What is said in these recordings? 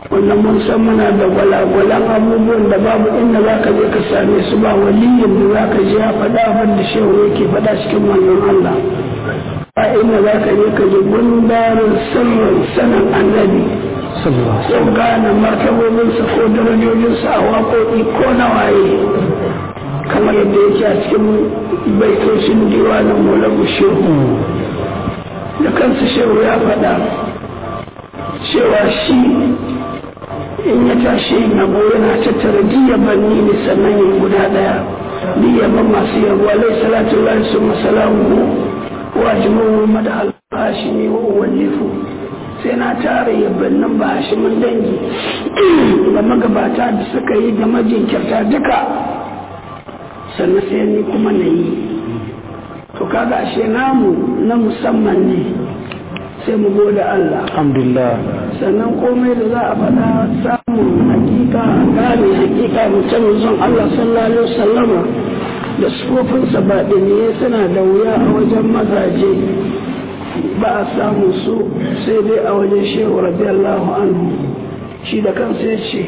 wannan mun san muna da gwalagwalan abubuwan da babu inda za ka je ka same su ba waliyin da za ka je ya faɗa abin da shehu yake faɗa cikin wannan Allah ba inda za ka je ka ji gundarin sirrin sanin annabi sun gane martabobinsa ko darajojinsa a waƙoƙi ko na waye kamar yadda yake a cikin baitocin diwanin mulabu shehu da kansa shehu ya faɗa cewa shi in ya tashi yabo yana tattara diyabanni ne sannan yin guda ɗaya diyaban masu yabo alai salatu lillahi summa salamuhu wa jimuhu mada al-hashimi wa uwallifu sai na tara yabannin ba hashimin dangi da magabata da suka yi da majinkirta duka sannan sai ni kuma na yi to kaga ashe namu na musamman ne sai mu gode Allah alhamdulillah sannan komai da za a faɗa samun hakika gane hakika mutum zon Allah sallallahu alaihi wasallama da sufofinsa baɗiniye suna da wuya a wajen mazaje ba a samu su sai dai a wajen shehu radiyallahu anhu shi da kansa ya ce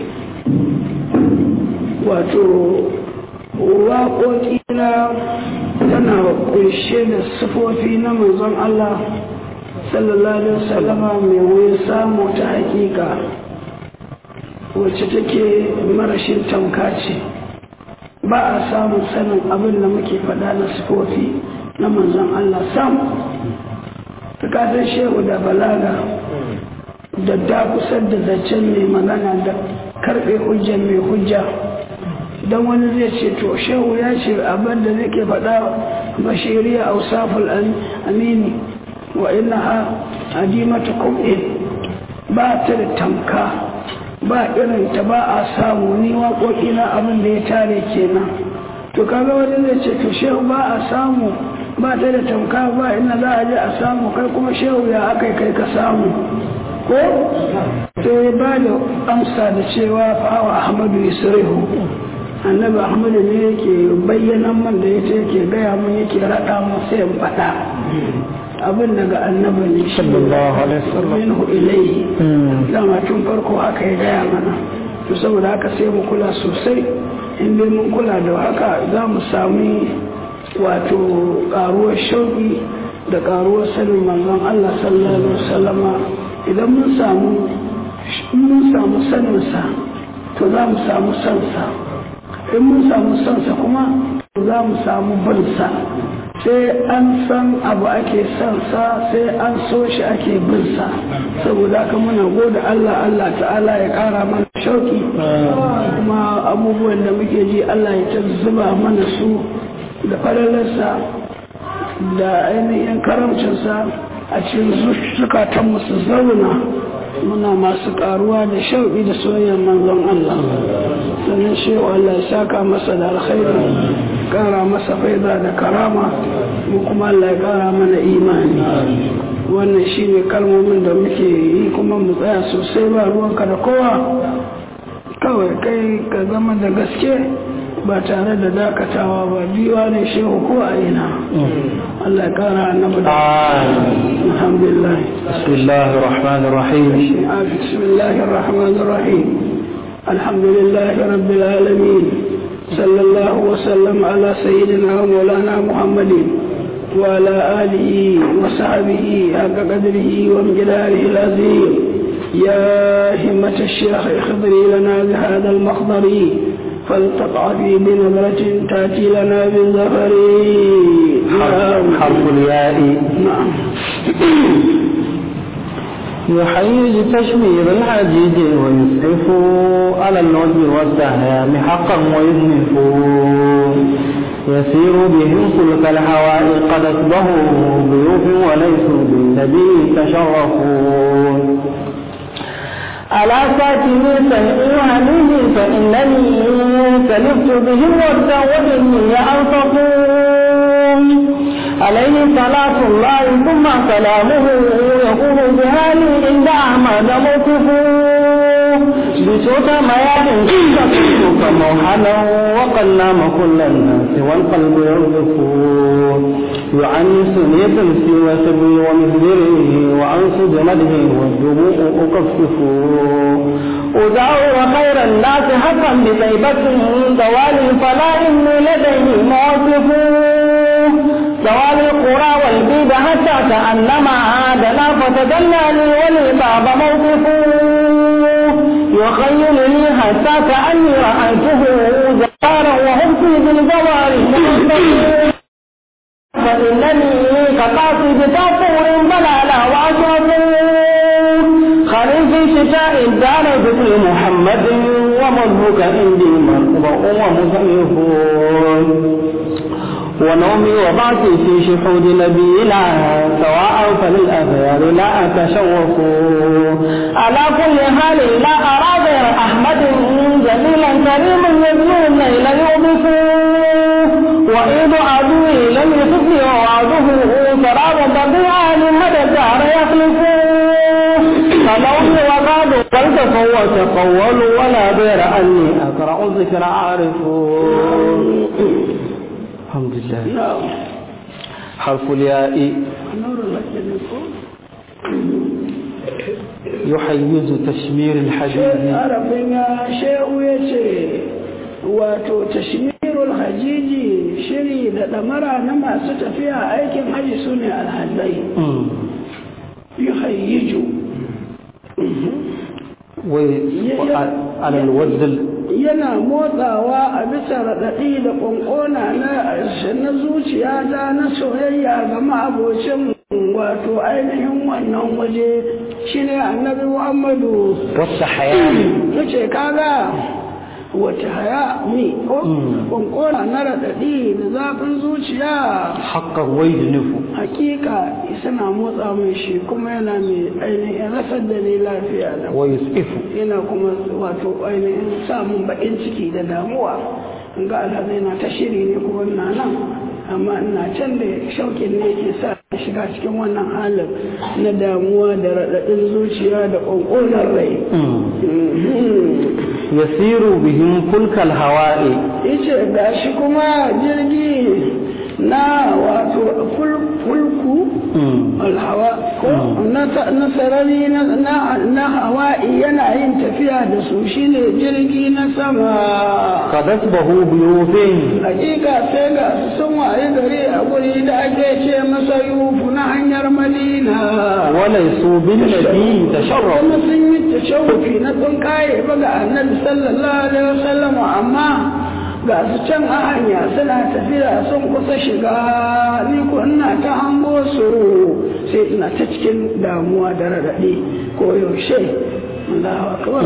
wato waƙoƙi na tana ƙunshe da sufofi na manzon Allah sallallahu alaihi wasallama mai wuyan samu ta hakika wacce take marashin tamka ce ba a samun sanin abin da muke faɗa na sufofi na manzon Allah sam tukatan shehu da balaga da dakusar da zancen mai magana da karɓe hujjan mai hujja don wani zai ce to shehu ya ce abin da nake faɗa bashiriya ausaful amini wa innaha adimatu qawin ba ta da tamka ba irin ta ba a samu ni waƙoƙi na abin da ya tare kenan to kaga wani zai ce to shehu ba a samu ba ta da tamka ba ina za a je a samu kai kuma shehu ya aka kai ka samu ko sai ba da amsa da cewa fa'awa ahmadu yusrihu annabi ahmadu ne yake bayyana man da yake gaya mun yake raɗa mun sai in faɗa abin daga annabi ne sallallahu alaihi wasallam minhu ilayhi dama tun farko haka ya gaya mana to saboda haka sai mu kula sosai in dai mun kula da haka za mu sami wato karuwar shauki da karuwar sanin manzon Allah sallallahu alaihi wasallama idan mun samu sanin sa to za mu samu sansa in mun samu sansa kuma to za mu samu binsa sai an san abu ake son sa sai an so shi ake bin sa saboda haka muna gode Allah ta'ala ya kara mana shauki kuma abubuwan da muke ji Allah ya zuba mana su da falalarsa da ainihin karamcinsa a cikin zukatanmu su zauna muna masu karuwa da shauki da soyayyar manzon Allah sannan shehu Allah ya saka masa da alkhairi kara masa faida da karama mu kuma Allah ya kara mana imani wannan shine kalmomin da muke yi kuma mu tsaya sosai ba ruwanka da kowa kawai kai ka zama da gaske ba tare da dakatawa ba biwa ne shehu ko a ina Allah ya kara annabi da alhamdulillah bismillahir rahmanir rahim bismillahir rahmanir rahim alhamdulillahi rabbil alamin صلى الله وسلم على سيدنا ومولانا محمد وعلى آله وصحبه حق قدره وامجداره العظيم يا همة الشيخ اخضري لنا بهذا المخضر فالتقعدي بنظرة تأتي لنا بالظفر حرف الياء نعم يحيز تشمير الحديد ويسعف على الوجه والسهام حقا ويذنف يسير بهم سلك الهواء قد أصبحوا ضيوف وليسوا بالنبي تشرفون على ساكن سيئانه فإنني سلفت بهم وابني أنفقون عليه صلاة الله ثم سلامه يقول بهالي عند أحمد موقفون بصوت مياه تقولك موحنا وقد نام كل الناس والقلب يرزقون يعنسني تمسي وسبي ومهدره وأنصد مده والدموع أكففون أدعو خير الناس حقا بطيبة دوالي فلا إني لديه موقف دوالي القرى والبيد حتى كأنما عادنا فتدلى لي وللباب موقف يخيلني حتى كأني رأيته جبارا وهم في بالجوار فإنني كقاصد تطور بلالا وأشرف خريف شتاء دار ذكر محمد ومضبك عندي مرقب ومصنف ونومي وبعثي في شحود نبينا سواء فللأخيار لا أتشوف على كل حال لا أرى غير أحمد جميلا كريما يبنو الليل يوبف وإذ عدوي لم يصفني وعده سراب طبيعا لمدى الدهر يخلف فنومي وقاد فالتفوا تقولوا ولا غير أني أقرأ الذكر أعرف. الحمد لله. حرف الياء يحيز تشمير الحديد. عرفنا شيء يشي واتو تشمير الحديد شري لدمرا نما ستفيها أيكم حجي سنة الحدي يحيج وعلى الوزن yana motsawa a bisa raɗaɗi da ƙwanƙona na zuciya ta na soyayya ga ma'abocin wato ainihin wannan waje shine annabi Muhammadu. Wata hayani yace kaga wata hayani ƙwanƙona na raɗaɗi da zafin zuciya haƙƙan wai da nufu hakika suna motsa mai shi kuma yana mai ainihin rasar da ni lafiya da wai tsifu yana kuma wato ainihin samun baƙin ciki da damuwa ga alhazai na ta shiri ne kuma na nan amma ina can da shauƙin ne ke sa shiga cikin wannan halin na damuwa da raɗaɗin zuciya da ƙwanƙonar rai. yasiru bihim fulkal hawa'i yace gashi kuma jirgi na wato fulku alhawa ko na sarari na hawa'i yana yin tafiya da su shine jirgi na sama. kadasbahu biyufin hakika sai ga su sun waye gari a guri da ake ce masa yufu na hanyar madina walaisu bin nabi tasharraf kuma sun yi tashawufi na tsinkaye ba ga annabi sallallahu alaihi wasallam amma ga su can a hanya suna tafiya sun kusa shiga ni ko ina ta hango su sai ina ta cikin damuwa da raɗaɗi ko yaushe Allahu akbar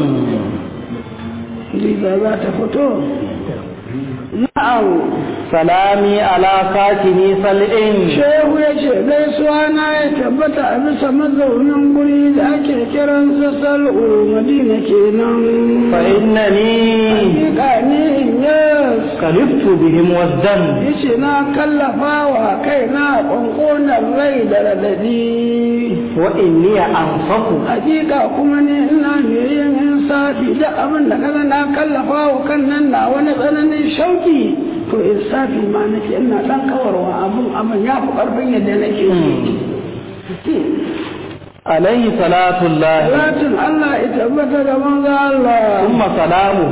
Liza za ta fito na'am salami ala sakini sal'in shehu ya ce gaisuwa na ya tabbata a bisa mazaunin guri da ake kiransa sal'u madina kenan fa innani hakika ne yes kaliftu bihim wazdan yace na kallafa wa kaina ƙwanƙonar rai da radadi wa inni anfaku hakika kuma ne ina mai yin insafi da abin da kaga na kallafa wa kan nan na wani tsananin shauki to insafi ma nake ina dan kawarwa abin ya fi ƙarfin yadda nake عليه صلاة الله صلاة الله إتبت لمن الله ثم سلامه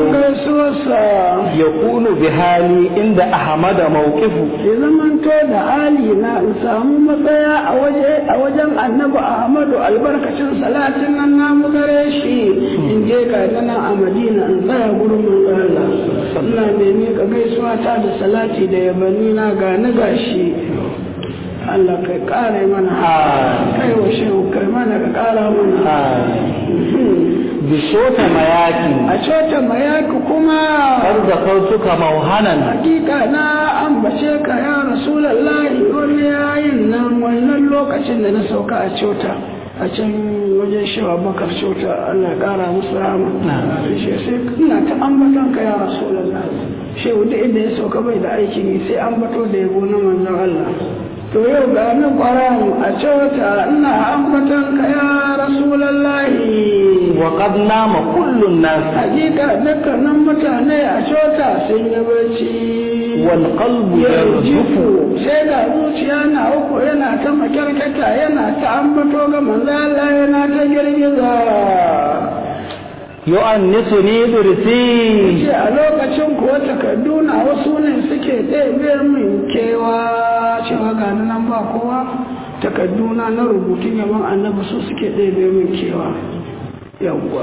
يكون بحالي عند أحمد موقفه إذا من كان حالي نسام مطيا أوجم النبي أحمد البركة صلاة النام غريشي إن جيك لنا أمدينة أنت يقول من الله صلى بينك بيسوا تاد صلاة ديبنينا غانغاشي Allah kai kare mana kai wa shehu kai mana ka kara mana bishota mayaki a cota mayaki kuma har da kautuka mauhanan hakika na ambace ka ya rasulullahi wani yayin nan wannan lokacin da na sauka a cota a can wajen shewa bakar cota Allah kara musu rama sai ina ta ambaton ka ya rasulullahi shehu da inda ya sauka bai da aiki ne sai ambato da yabo na manzon Allah to yau ga ni ƙwaron a cewata ina ambatan ka ya rasulallahi wa qad nama kullun nas hakika dukkanin mutane a cewata sun yi barci wal qalbu yarjufu sai ga zuciya na uku yana ta makarkata yana ta ambato ga manzo Allah yana ta girgiza yu'annisuni dursi ce a lokacin kuwa takardu na wasu ne suke ɗebe min kewa cewa ga nan ba kowa takardu na rubutun yaban annabi su suke ɗebe min kewa yawwa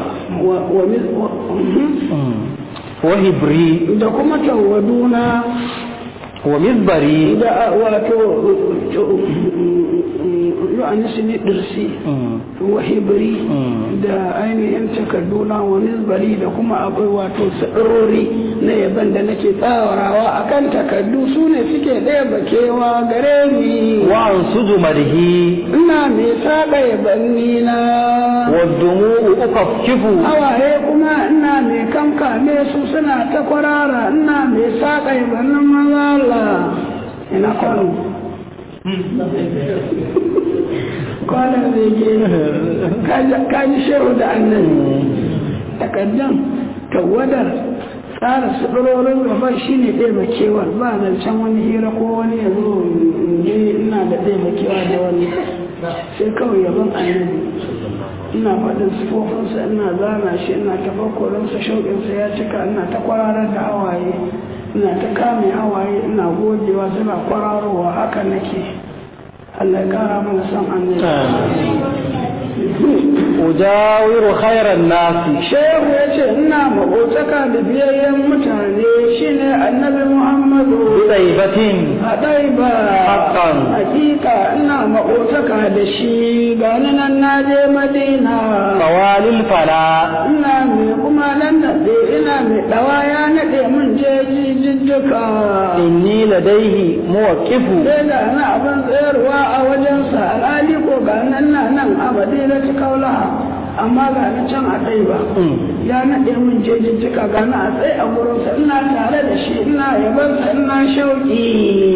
wa hibri da kuma tawaduna wa mizbari da wato yu'annisuni dursi wa hibri da ainihin takarduna wa mizbari da kuma akwai wato sa'irori na yaban da nake tsawarawa akan takardu su ne suke ɗaya bakewa gare ni wa ansuju madhi ina mai saƙa yabanni na wa dumu'u ukafkifu hawaye kuma ina mai kankame su suna ta kwarara ina mai saƙa yabannin mazala ina kwano kwanan zai ke kaji shehu da annabi takaddan tawadar tsara suɗurorin gaban shi ne ɗaya ba zancen wani hira ko wani ya zo ina da ɗaya da wani sai kawai yaban annabi ina faɗin sufofinsa ina zana shi ina tafakkurinsa shauƙinsa ya cika ina ta kwararar da hawaye ina ta kame hawaye ina gogewa suna kwararowa haka nake Allah ya kara mana son annabi ujawiru khairan nasi shehu ya ce ina makotaka da biyayyen mutane shine annabi Muhammadu bidaibatin a ɗaiba haqqan hakika ina makotaka da shi gani nan na je Madina qawalil fala ina mai kuma nan naɗe ina mai ɗawa ya naɗe mun je jijjika inni ladaihi muwaqqifu sai ga na abin tsayarwa a wajensa alhali ko ga nan a Madina ta kaulaha amma ga na can a tsaye ba ya naɗe mun jejjika ga na a tsaye a wurinsa ina tare da shi ina yabansa ina shauƙi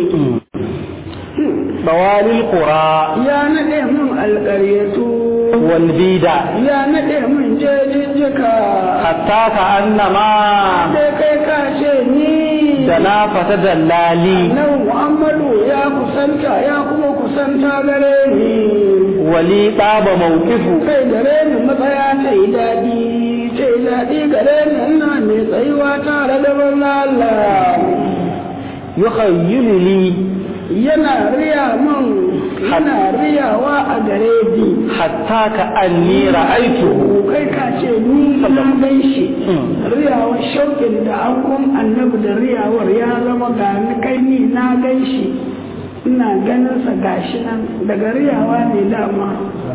bawalil qura ya naɗe mun alƙaryatu wal bida ya naɗe mun jejjika hatta ka annama sai kai ka ce ni da na fata dallali nan Muhammadu ya kusanta ya kuma kusanta gare ni wali ɗaba mawkifu kai gare ni matsaya ta yi daɗi gare ni ina mai tsayuwa tare da Allah yukhayyilu li yana riyawa a gare ni hatta ka anni ra'aytuhu kai ka ce ni na gan shi riyawar shauƙin da ankon annabi da riyawar ya zama ga ni kai ni na gan shi ina ganin sa gashi nan daga riyawa ne dama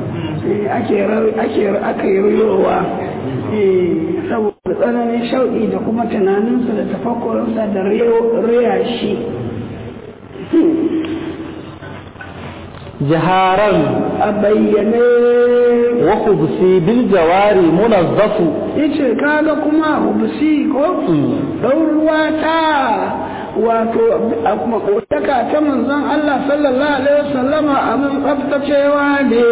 ake riyowa saboda tsananin shauƙi da kuma tunaninsa da tafakkurinsa da riya shi jaharan a bayyane wa khubsi bil jawari munazzafu yace kaga kuma hubsi ko ruwa ta wato makotaka ta manzon Allah sallallahu alaihi wasallama abin tsaftacewa ne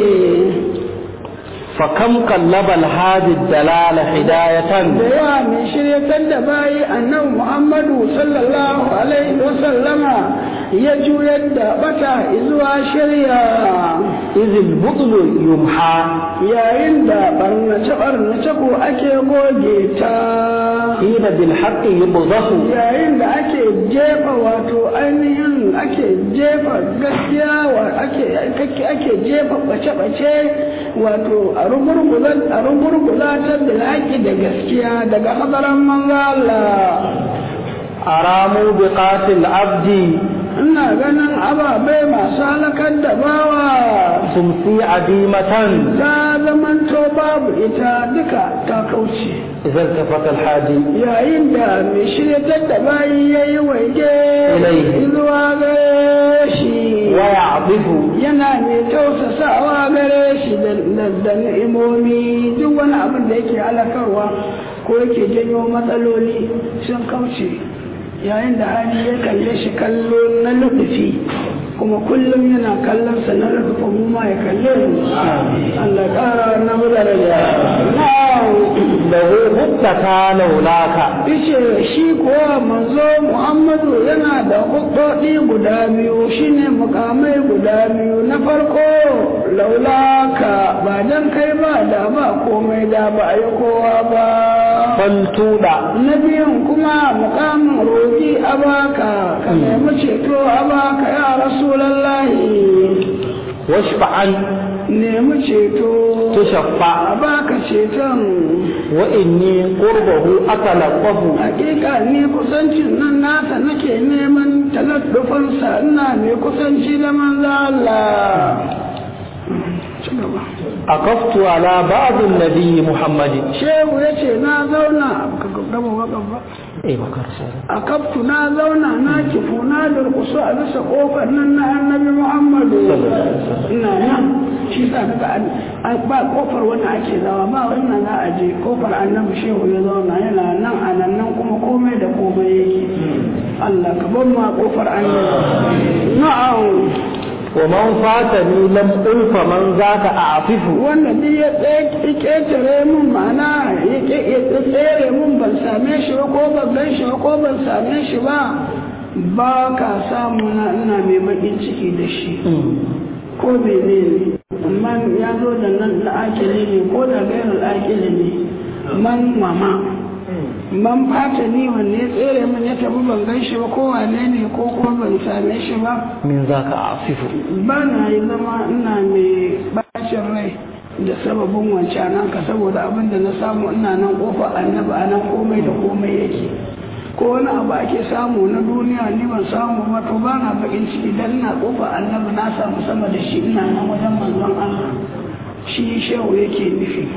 fa kam qallaba al hadi dalala hidayatan da yawa mai shiryatar da bayi annabi Muhammadu sallallahu alaihi wasallama ya juyar da bata zuwa shirya izil budlu yumha yayin da barnace ko ake goge ta hina bil haqqi yubdahu yayin da ake jefa wato ainihin ake jefa gaskiya ake jefa bace wato a rugurgula ta bil haqqi da gaskiya daga hadaran manzo Allah aramu biqatil abdi ina ganin ababai masu halakar da bawa sumsi adimatan ta zamanto babu ita duka ta kauce idan tafata alhadi yayin da mai shiryatar da bayi yayi waje zuwa gare shi wa ya'difu yana mai tausasawa gare shi da ni'imomi duk wani abin da yake halakarwa ko yake janyo matsaloli sun kauce yayin da hali ya kalle shi kallo na lutufi kuma kullum yana kallon sa na lutufa mu ma ya kalle mu Allah ƙara na mudaraja lahu ittaka laulaka yace shi kuwa manzo Muhammadu yana da hudodi guda biyu shine mukamai guda biyu na farko laulaka ba dan kai ba da ba komai da ba ai kowa ba faltuda na biyun kuma mukamin roƙi abaka ka nemi ceto abaka ya rasulallahi washfa'an nemi ceto tushaffa abaka ceton wa inni qurbahu atalaqafu hakika ni kusancin nan nasa nake neman talaffufansa ina mai kusanci da manzo Allah akaftu ala ba'd an-nabi Muhammadin shehu yace na zauna gaba wakan ba bakar sai akaftu na zauna na kifu na durkusu a bisa kofar nan na annabi Muhammadu ina nan shi sa kaga ba kofar wanda ake zawa ba wannan za a je kofar annabi shehu ya zauna yana nan a nan kuma komai da komai yake Allah ka ban ma kofar annabi na'am ومن فاتني لم ألف من ذاك أعففه wannan duk ya ƙetare mun mana ya tsere mun ban same shi ba ko ban gan shi ba ko ban same shi ba ba ka samu na ina mai baƙin ciki da shi ko mene ne amma ya zo da nan al'akili ne ko da gairar al'akili ne man fata ni wanne ya tsere min ya tafi ban gan shi ba ko wane ne ko kuma ban same shi ba min zaka asifu ba na yi zama ina mai bacin rai da sababin wancan ka saboda abin da na samu ina nan kofa annabi a nan komai da komai yake ko wani abu ake samu na duniya ni ban samu ba to ba na bakin ciki dan ina kofa annabi na samu sama da shi ina nan wajen manzon Allah shi shehu yake nufi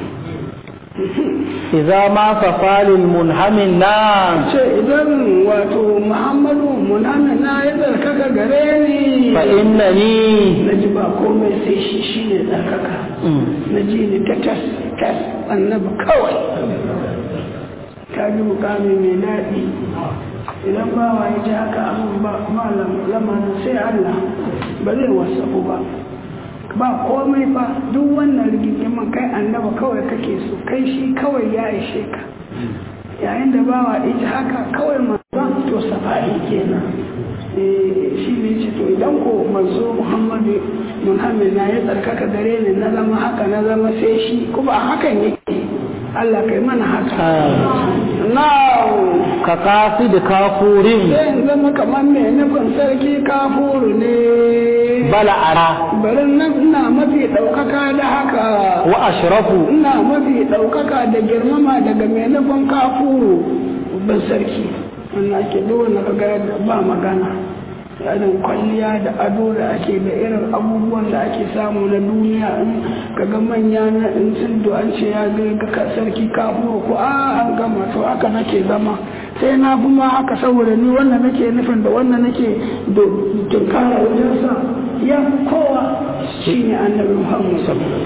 idza ma fafalil munhamin na ce idan wato Muhammadu munhamin na ya tsarkaka gare ni fa innani naji ba komai sai shi shine tsarkaka naji ni ta tas annabi kawai ka ji mukami mai daɗi idan ba wa ya ji haka abin ba malam lamarin sai Allah ba zai wasu ba ba komai ba duk wannan rigimin kai annaba kawai kake so kai shi kawai ya ishe ka yayin da bawa ita haka kawai manzon to safari kenan shi ne ce to idan ko manzo Muhammadu na ya tsarkaka gare ni na zama haka na zama sai shi kuma a hakan yake Allah kai mana haka na ka kasi da kafurin sai zama kamar mai nufin sarki kafuru ne bala ara barin nan ina mafi ɗaukaka da haka wa ashrafu ina mafi ɗaukaka da girmama daga mai nufin kafuru ban sarki wannan ake dole na kaga ba magana irin kwalliya da ado da ake da irin abubuwan da ake samu na duniya in kaga manya na in sun an ce ya ga sarki kafuru ko an gama to haka nake zama sai na fi ma haka saboda ni wannan nake nufin da wannan nake tunkara wajensa ya kowa shi ne annabi Muhammad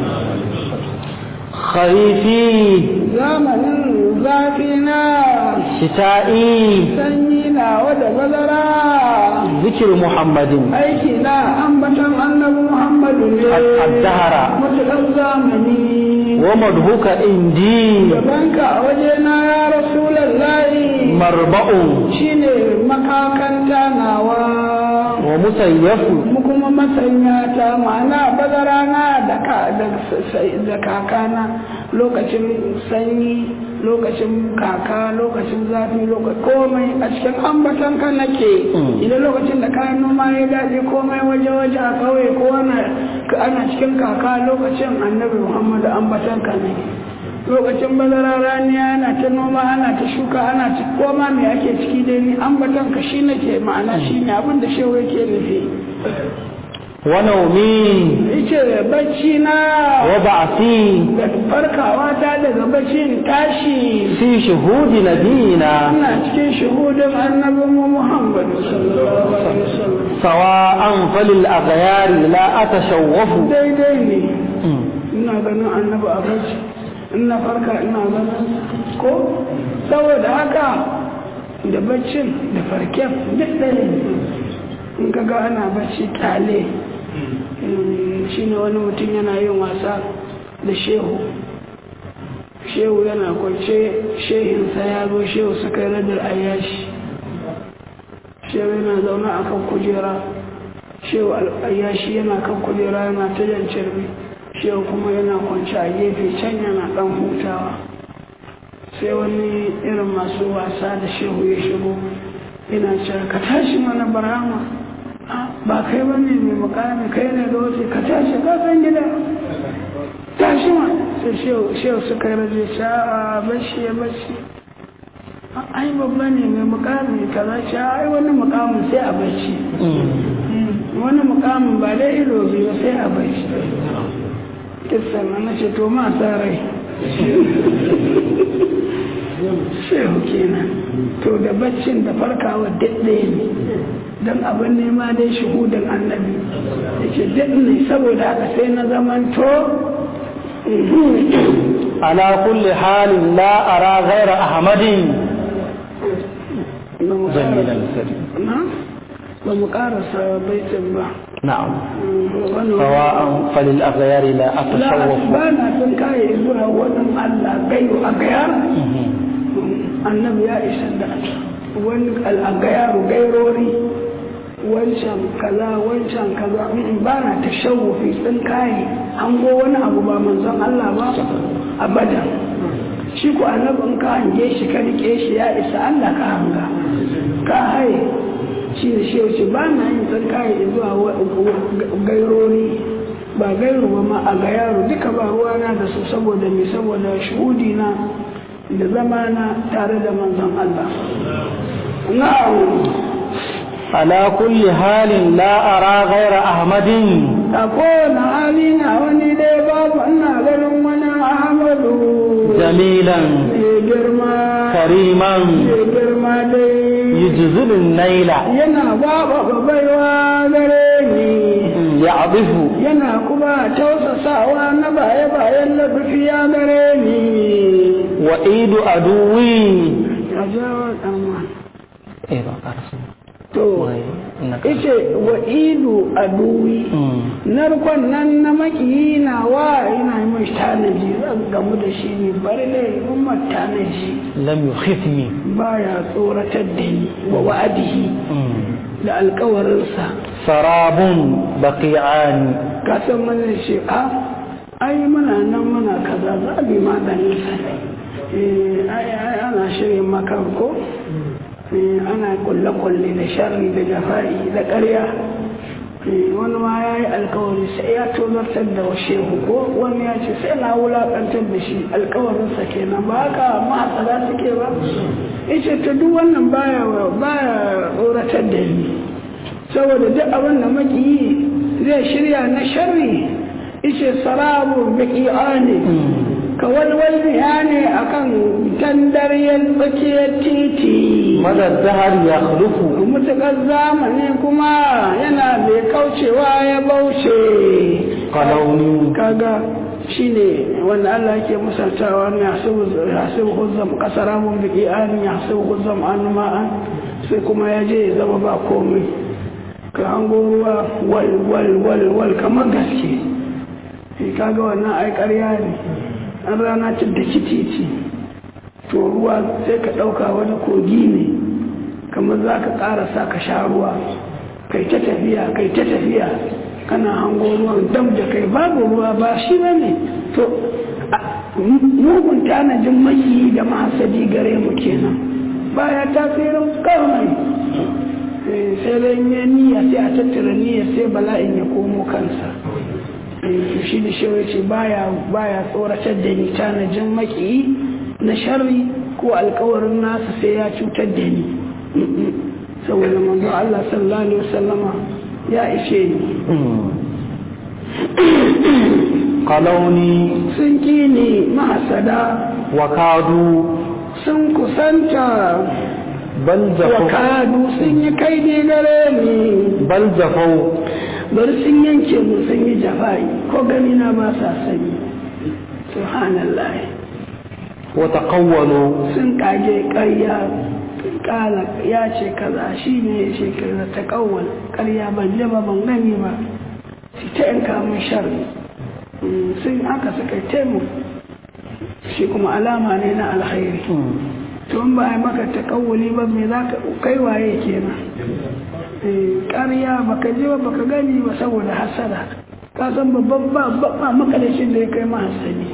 kharifi zamanin zafi na shita'i sanyi na wadda bazara zikir Muhammadin aiki na ambatan annabi Muhammadu ne ad-dahara mutuƙar zamani wa madhuka indi gabanka a wajena ya rasulallahi marba'un shine makakanta nawa wa musayyafu kuma masanyata ma'ana bazarana da kakana lokacin sanyi lokacin kaka lokacin zafi lokacin komai a cikin ambatan ka nake idan lokacin da kayan noma ya dace komai waje-waje a kauye ko ana cikin kaka lokacin annabi Muhammadu ambatan ka ne lokacin bazara raniya ana ta noma ana ta shuka ana ta koma mai ake ciki dai ni ambatan ka shi nake ma'ana shi ne abin da shehu yake nufi wa naumi yace bacci na wa ba'thi da farkawa ta daga baccin tashi fi shuhudi nabiyina ina cikin shuhudin annabi Muhammad sallallahu alaihi wasallam sawa'an falil aghyari la atashawwafu daidai ne ina ganin annabi a bacci ina farka ina ganin ko saboda haka da baccin da farken duk ɗaya in kaga ana bacci kyale shi ne wani mutum yana yin wasa da shehu shehu yana kwance shehinsa ya zo shehu suka yi radar ayyashi shehu yana zaune a kan kujera shehu ayyashi yana kan kujera yana ta jan carbi shehu kuma yana kwance a gefe can yana dan hutawa sai wani irin masu wasa da shehu ya shigo yana cewa ka tashi mana barama ba kai ba ne mai mukami kai ne da wasu ka tashi ka san gida tashi ma sai shehu suka yi raje a bashi ya bashi ai babba ne mai mukami kaza ce ai wani mukamin sai a bashi wani mukamin ba dai ido biyu sai a bashi kisan na ce to ma sa rai shehu kenan to da baccin da farkawa daɗaya ne don abin nema dai shuhudin annabi da ke daɗin saboda haka sai na zamanto على كل حال لا أرى غير أحمد جميلا نعم ومقارسة بيت الله نعم سواء فللأغيار لا أتشوف لا أسبانا تنكاي إذنها ونم ألا غير أغيار النبي يا إسداد الأغيار غيروري wancan kaza ba na tashawufi din kai an go wani abu ba manzon Allah ba abada shi ko annabin ka hange shi ka rike shi ya isa Allah ka hanga ka hai shi ne shi wuce ba na yin din kai zuwa gairori ba gairu ba ma a ga yaro duka ba ruwana da su saboda me saboda shuhudi na da zamana tare da manzon Allah na'am على كل حال لا أرى غير أحمد أكون علينا وني باب أنا غير من أحمد جميلا كريما يجزل النيل ينا بابا بيوا غريني يعطف ينا كبا توسسا ونبا يبا يلب فيا غريني وعيد عدوي أجاوز أمان إيه بقى رسول to ita wa idu aduwi narkon nan na makiyi na wa ina mai tanaji zan gamu da shi ne bari ne umar tanaji lam yukhifni baya tsoratar da ni wa wa'adihi da alkawarinsa sarabun baqi'ani ka san mana shi ai muna nan muna kaza za a bi maganin sa ai ana shirin makan ko ana kulle-kulle da sharri da jafa'i da ƙarya wani ma ya yi alkawari sai ya tozartar da shehu ko wani ya ce sai na wulaƙantar da shi alkawarinsa kenan ba haka mahatsara suke ba ita ta duk wannan baya tsoratar da ni saboda duk abin da makiyi zai shirya na sharri ice sarabu baki'a ne ka walwalniya ne akan tandariyar tsakiyar titi madadahar ya khulufu mutukar zamani kuma yana bai kaucewa ya bauce kalauni kaga shine wanda Allah ke musaltawa ne hasibu huzzam kasara mun biki an ya hasibu huzzam an ma'an sai kuma ya je ya zama ba komai ka hango ruwa wal kamar gaske kaga wannan ai ƙarya ne an rana ta da titi to ruwa sai ka ɗauka wani kogi ne kamar za ka ƙarasa ka sha ruwa kai ta tafiya kana hango ruwan dam da kai babu ruwa ba shi ba ne to mugun tanajin maki da mahasadi gare mu kenan baya tasirin kawai sai dai ya niyya sai a tattara niyya sai bala'in ya komo kansa shi da shi ce baya tsoratar da ni tanajin maki na sharri ko alkawarin nasa sai ya cutar da ni saboda manzo Allah sallallahu alaihi wasallama ya ishe ni qalauni sun kini mahasada wa kadu sun kusanta bal jafau wa kadu sun yi kaidi gare ni bal jafau bari sun yanke mu sun yi jafa'i ko gani na ba sa sani subhanallah wa taqawwalu sun kage ƙarya kala ya ce kaza shi ne ya ce kaza taqawwal ƙarya ban je ba ban gani ba shi ta yanka mun sharri sun haka suka taimu shi kuma alama ne na alkhairi to in ba a maka takawuli ba me za ka kai waye kenan ƙarya baka je ba baka gani ba saboda hasada ka san babban ba makalashin da ya kai ma hasadi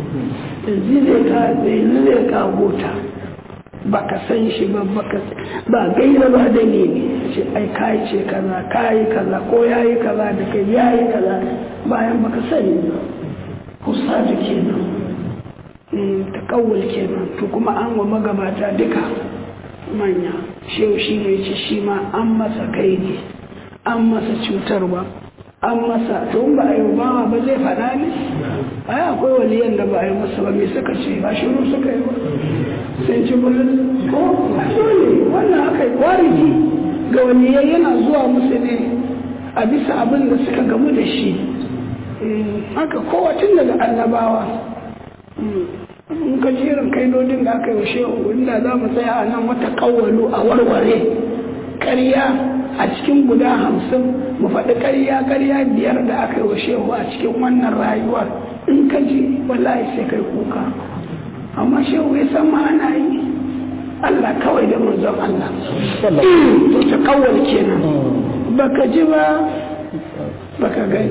yanzu zai ka gota baka san shi ba gaira ba dalili ce ai kai ce kaza kai kaza ko yayi kaza da kai yayi kaza bayan baka sani ba kusatu kenan takawul kenan to kuma an wa magabata duka manya shehu shi ne ce shi ma an masa kaidi an masa cutarwa an masa to ba a yi bawa ba zai faɗa ne ai akwai waliyan da ba a yi masa ba me suka ce ba shiru suka yi ba sun ci bulus ko dole wannan aka yi wariji ga waliyai yana zuwa musu ne a bisa abin da suka gamu da shi haka kowacin daga annabawa in ka jerin kaidodin da aka yi wa shehu inda za mu tsaya a nan wata kawalu a warware ƙarya a cikin guda 50 mu faɗi ƙarya 5 da aka yi wa shehu a cikin wannan rayuwar in ka ji wallahi sai kai kuka amma shehu ya san ma ana yi Allah kawai da manzon Allah to ta kawal kenan baka ji ba baka gani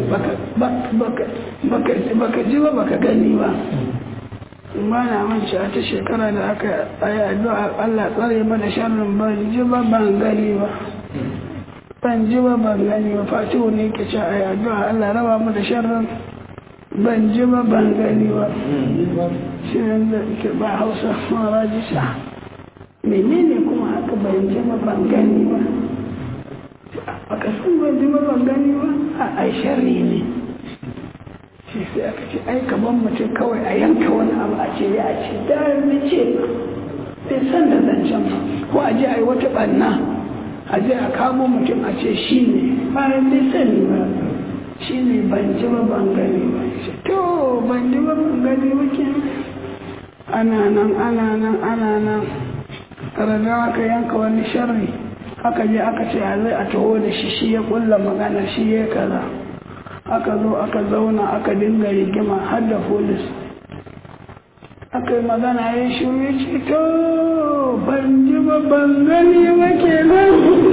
baka ji ba baka gani ba ba na manci a ta shekara da aka yi addu'a Allah tsare mana sharrin ban ji ba ban gani ba ban ji ba ban gani ba fatihu ne ke ce a yi addu'a Allah raba mu da sharrin ban ji ba ban gani ba shi ne da ke ba hausa mara jisa menene kuma haka ban ji ba ban gani ba baka san ban ji ba ban gani ba a ai sharri ne shi sai aka ce ai kaman mutum kawai a yanka wani abu a ce ya ce da na ce bai san da zancen ba ko a je a yi wata ɓanna a je a kamo mutum a ce shi ne bayan bai sani ba shi ne ban ji ba ban gani ba to ban ji ba ban gani ba ke ana nan rana aka yanka wani sharri aka je aka ce a zai a taho da shi ya kulla magana shi ya kaza aka zo aka zauna aka dinga rigima har da polis aka yi magana ya shiru ya ce to ban ji ba ban gani ba kenan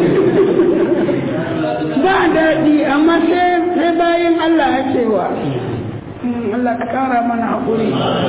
ba daɗi amma sai bayan Allah ya cewa Allah ka kara mana haƙuri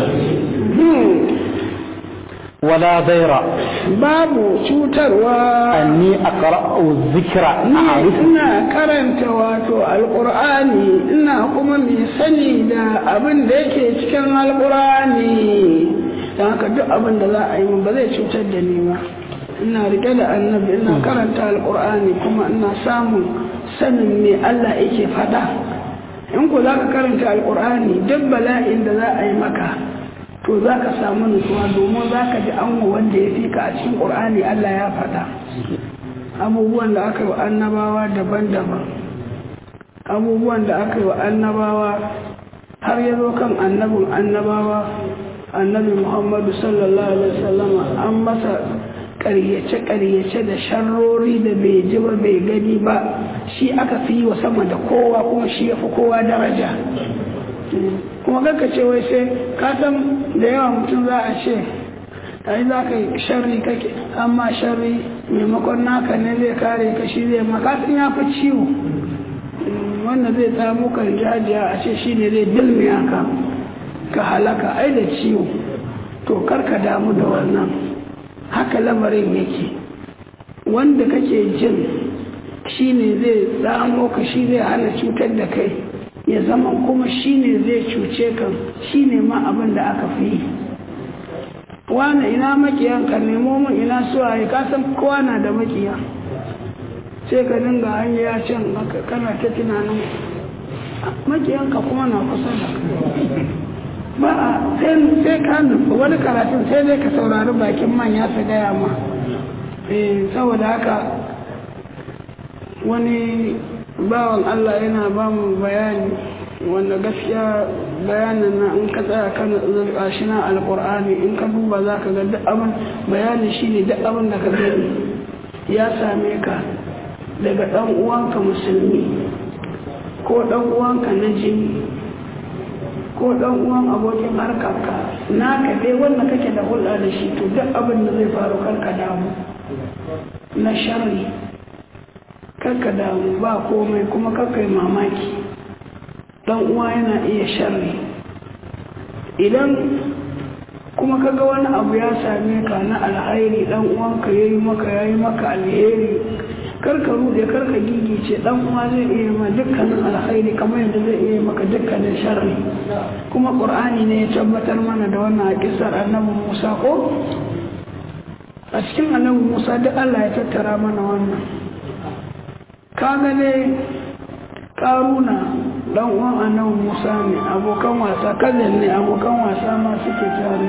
ولا ضير باب cutarwa أني أقرأ الذكر أعرف ina karanta wato alqur'ani ina kuma mai sani da abin da yake cikin alqur'ani dan haka duk abin da za a yi ba zai cutar da ni ba ina rike da annabi ina karanta alqur'ani kuma ina samun sanin me Allah yake faɗa in ko zaka karanta alqur'ani duk bala'in da za a yi maka to za ka samu nutsuwa domin za ka ji an wanda ya fi ka a cikin ƙur'ani Allah ya faɗa abubuwan da aka yi wa annabawa daban-daban abubuwan da aka yi wa annabawa har ya zo kan annabin annabawa annabi Muhammadu sallallahu alaihi wasallama an masa ƙaryace-ƙaryace da sharrori da bai ji ba bai gani ba shi aka fi wa sama da kowa kuma shi ya fi kowa daraja kuma kaka ce wai sai ka san da yawa mutum za a ce ai za ka yi sharri kake amma sharri maimakon naka ne zai kare ka shi zai makasin ya fi ciwo wanda zai samu ka jajiya a ce shi ne zai dilmiya ka halaka ai da ciwo to karka damu da wannan haka lamarin yake wanda kake jin shi ne zai tsamo ka shi zai hana cutar da kai ya zama kuma shi ne zai cuce kan shi ne ma abin da aka fi yi wane ina makiyan ka nemo min ina suwaye kasan kowa na da makiya sai ka dinga hanya can kana ta tunanin makiyan ka kuma na kusa da ba a sai ka nufi wani karatun sai dai ka saurari bakin manya su gaya ma saboda haka wani bawan Allah yana ba mu bayani wanda gaskiya bayanin na in ka tsaya kan zurfa shi na alƙur'ani in ka duba za ka ga duk abin bayani shi ne duk abin da ka gani ya same ka daga ɗan uwanka musulmi ko ɗan uwanka na jini ko ɗan uwan abokin harkarka naka dai wanda kake da hulɗa da shi to duk abin da zai faru karka damu na sharri karka damu ba komai kuma karka yi mamaki dan uwa yana iya sharri idan kuma kaga wani abu ya same ka na alhairi dan uwanka yayi maka alheri karka rude karka gigice dan uwa zai iya ma dukkanin alhairi kamar yadda zai iya maka dukkanin sharri kuma qur'ani ne ya tabbatar mana da wannan kisar annabi Musa ko a cikin annabi Musa duk Allah ya tattara mana wannan kaga ne Karuna dan uwan annabi Musa ne abokan wasa kazan ne abokan wasa ma suke tare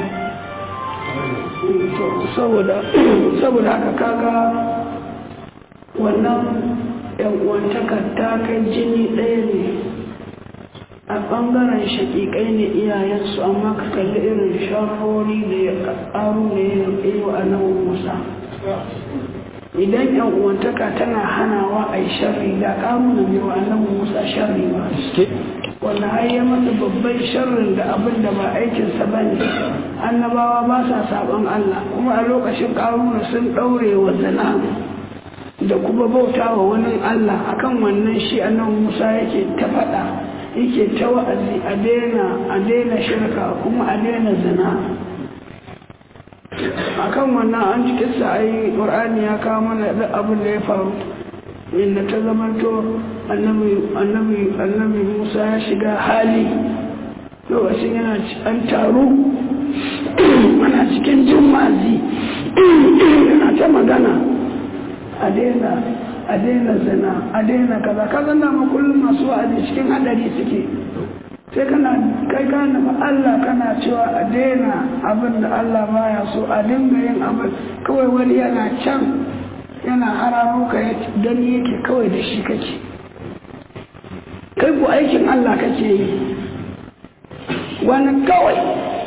saboda haka kaga wannan yan uwantakar ta kai jini ɗaya ne a ɓangaren shaƙiƙai ne iyayensu amma ka kalli irin sharhori da ya ƙaru ne ya yi wa annabi Musa idan yan uwantaka tana hanawa a yi sharri da ƙaru na mai wa annabi Musa sharri ba wanda har ya masa babban sharrin da abin da ba aikinsa ba ne annabawa ba sa saɓon Allah kuma a lokacin ƙaruna sun ɗaure wa zina da kuma bauta wa wani Allah akan wannan shi annabi Musa yake ta faɗa yake ta wa'azi a daina shirka kuma a daina zina akan wannan an ji kissa ai Qur'ani ya kawo mana da abin da ya faru inda ta zamanto annabi Musa ya shiga hali lokacin yana an taru ana cikin jin wa'azi yana ta magana a daina zina a daina kaza na kullum masu wa'azi cikin hadari suke sai kai kana ba Allah kana cewa a daina abin da Allah baya so a dinga yin abin kawai wani yana can yana hararo ka gani yake kawai da shi kake kai ku aikin Allah kake yi wani kawai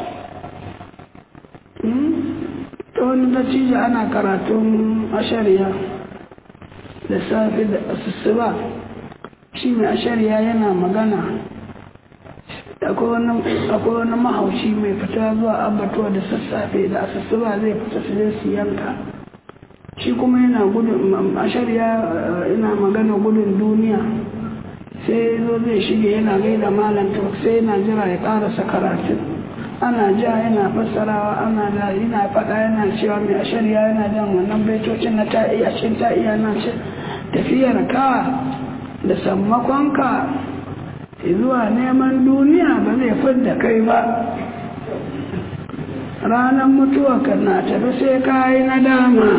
ta wani dattijo ana karatun ashariya da safe da asusuba shi mai ashariya yana magana akwai wani mahaushi mai fita zuwa abatuwa da sassafe da asusuba zai fita su zai su yanka shi kuma yana gudun ashariya yana magana gudun duniya sai zo zai shige yana gaida malam to sai yana jira ya karasa karatu ana ja yana fassarawa yana faɗa yana cewa mai ashariya yana jan wannan baitocin na ta'iya cin ta'iya na ce tafiyar ka da sammakonka zuwa neman duniya ba zai fidda kai ba ranar mutuwa ka na tafi sai ka yi nadama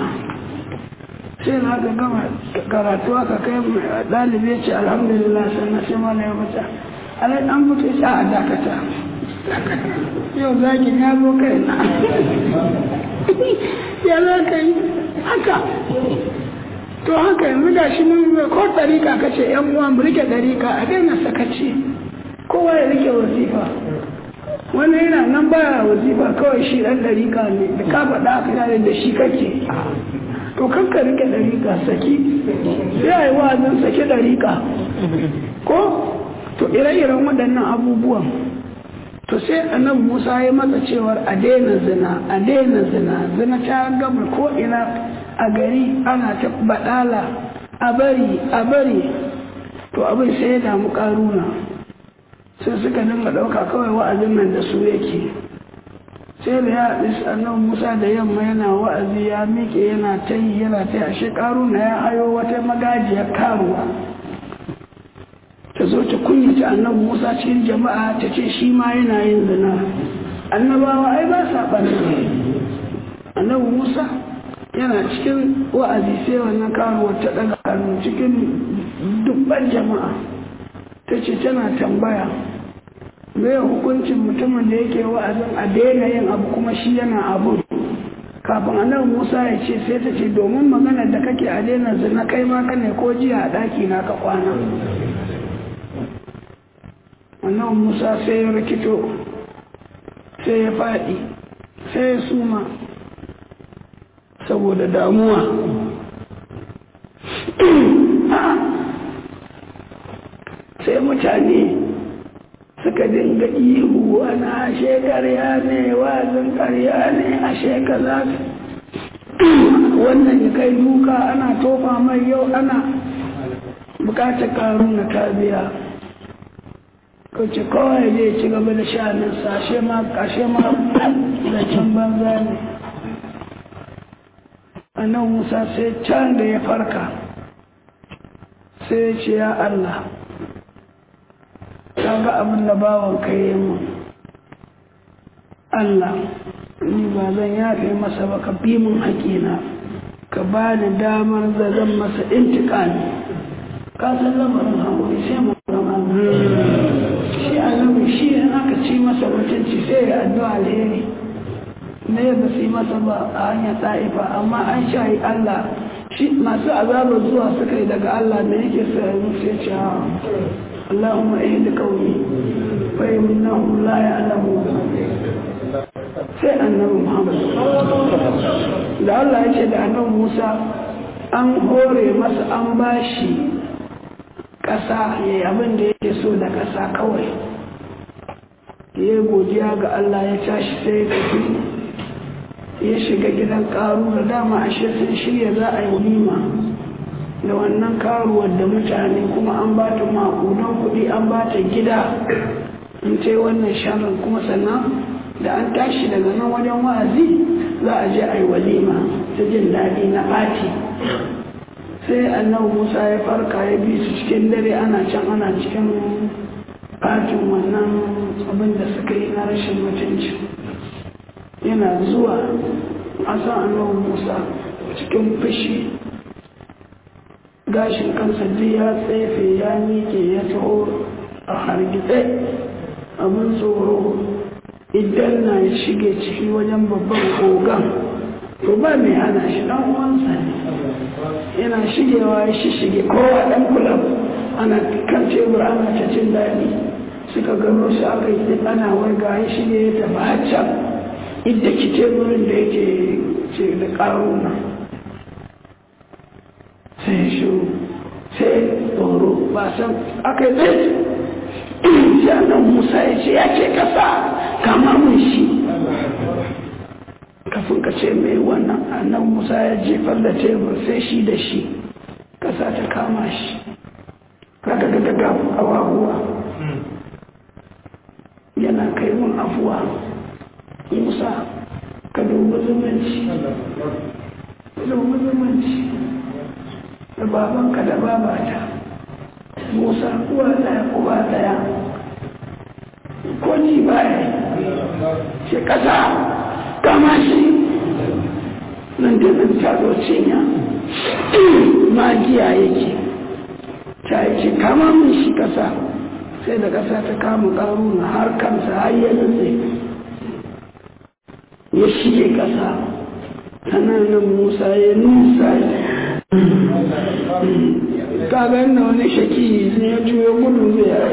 sai na ka gama karatuwa ka kai ɗalibi ce alhamdulillah sannan sai mana ya mutu alai an mutu ya a dakata yau zagin ya zo kai na ya za ka yi haka to haka yanzu ga shi mun ko ɗarika ka ce ‘yan uwan mu rike ɗarika a daina sakaci kowa ya rike wazifa wani yana nan baya wazifa kawai shi ɗan ɗarika ne da ka faɗa aka yare da shi kake to kanka rike ɗarika saki sai a yi wa'azin saki ɗarika ko to ire-iren waɗannan abubuwan to sai annabi Musa ya matsa cewar a daina zina ta gaba ko ina a gari ana ta baɗala a bari to abin sai ya damu Karuna sai suka dinga ɗauka kawai wa'azin nan da su yake sai da ya haɗu annabi Musa da yamma yana wa'azi ya miƙe yana ta yi ashe Karuna ya hayo wata magajiyar karuwa ta zo ta kunyata annabi Musa cikin jama'a ta ce shi ma yana yin zina annabawa ai ba sa ɓanna annabi Musa yana cikin wa'azi sai wannan karuwar ta ɗaga hannu cikin dubban jama'a ta ce tana tambaya me hukuncin mutumin da yake wa'azin a daina yin abu kuma shi yana abun kafin annabi Musa ya ce sai ta ce domin magana da kake a daina zina kai ma ka ne ko jiya a ɗaki na ka kwana annabi Musa sai ya rikito sai ya faɗi sai ya suma saboda damuwa sai mutane suka dinga ihu ana ashe ƙarya ne wazin ƙarya ne ashe kaza wannan ya kai duka ana tofa mai yau ana bukatar Karuna ta biya kace kawai zai ci gaba da sha'anin sashe ma da can banza ne. Annabi Musa sai can da ya farka sai ya ce ya Allah ka ga abin da bawan kai mu Allah ni ba zan yafe masa ba ka bi mun haƙina ka ba ni damar da zan masa intiƙami ka san lamarin haƙuri sai mu zama shi annabi shi in aka ci masa mutunci sai ya addu'a alheri ne ba su yi masa ba a hanyar ta'ifa amma an shayi Allah shi masu azabar zuwa suka yi daga Allah ne yake sai sai ce اللهم اهد قومي فإنهم لا يعلمون sai annabi Muhammad da Allah ya ce da annabi Musa an hore masa an bashi ƙasa yayi abin da yake so da ƙasa kawai ya godiya ga Allah ya tashi sai ya tafi ya shiga gidan Karuna dama ashe sun shirya za a yi walima da wannan karuwar da mutane kuma an ba ta makudan kuɗi an ba ta gida in ce wannan sharar kuma sannan da an tashi daga nan wajen wa'azi za a je a yi walima ta jin daɗi na ɓati sai annabi Musa ya farka ya bi su cikin dare ana can ana cikin ɓatin wannan abin da suka yi na rashin mutunci yana zuwa a san annabi Musa cikin fushi gashin kansa duk ya tsefe ya miƙe ya taho a hargitse abin tsoro idan na shige ciki wajen babban kogan to ba mai hana shi dan uwansa ne yana shigewa ya shige kowa dan kulab ana kan tebur ana ta cin daɗi suka gano shi aka yi ana warga ya shige ya tafi haccan idda ki teburin da yake ce da Karuna sai shi sai tsoro ba san aka yi sai annan Musa ya ce ya ce kasa kama mun shi kafin ka ce mai wannan annan Musa ya jefar da tebur sai shi da shi kasa ta kama shi kaga daga awahuwa yana kai mun afuwa Musa ka dubi zumunci da babanka da babata Musa uwa daya uba daya ko ni baya ce kasa kama shi nan da nan ta zo cinya magiya yake ta yake kama mun shi kasa sai da kasa ta kama Karuna har kansa har ya nutse ya shige kasa sannan Musa ya nusa kaga na wani shaki ne ya juyo gudu zai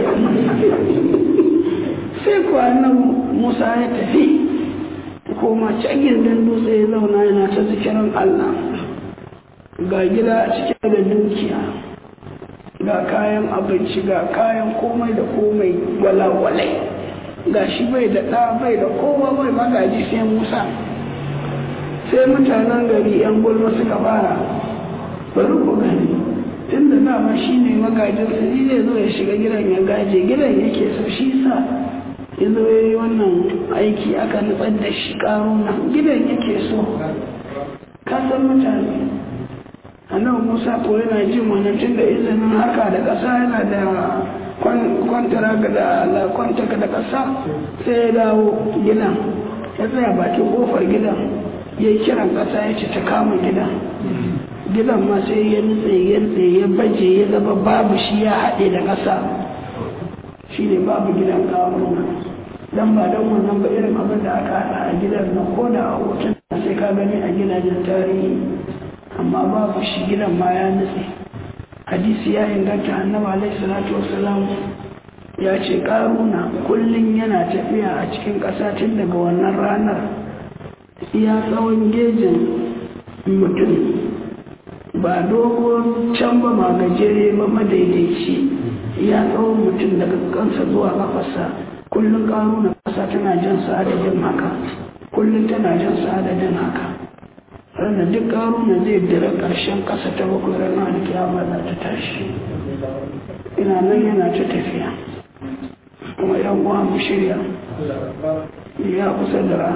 sai kuwa nan Musa ya tafi koma cagin dan dutse ya zauna yana ta zikirin Allah ga gida cike da dukiya ga kayan abinci ga kayan komai da komai gwalagwalai ga shi bai da ɗa bai da kowa bai magaji sai Musa sai mutanen gari yan gulma suka fara bari ku gani tun da dama shi ne magajin su zai zo ya shiga gidan ya gaje gidan yake so shi sa ya zo ya yi wannan aiki aka nutsar da shi Karuna gidan yake so kasan mutane annabi Musa ko yana jin wannan tun da izinin haka da ƙasa yana da kwantara da ƙasa sai ya dawo gidan ya tsaya bakin ƙofar gidan ya yi kiran ƙasa ya ce ta kama gidan ma sai ya nutse ya baje ya zama babu shi ya haɗe da ƙasa shi ne babu gidan Karuna don ba don wannan ba irin abin da aka haɗa a gidan na ko da a hoton sai ka gani a gidajen tarihi amma babu shi gidan ma ya nutse hadisi ya inganta annabi alaihi salatu wasalam ya ce Karuna kullum yana tafiya a cikin ƙasa tun daga wannan ranar iya tsawon gejin mutum ba dogon can ba ma gajere ba madaidaici ya tsawon mutum daga kansa zuwa kafarsa. Kullum ƙaruna ƙasa tana jan sa adadin haka, kullum tana jan sa adadin haka. Ranar duk ƙaruna zai dira ƙarshen ƙasa ta bakwai ranar alkiyama za ta tashi. Ina nan yana ta tafiya. Kuma yan uwa mu shirya. Ya kusa da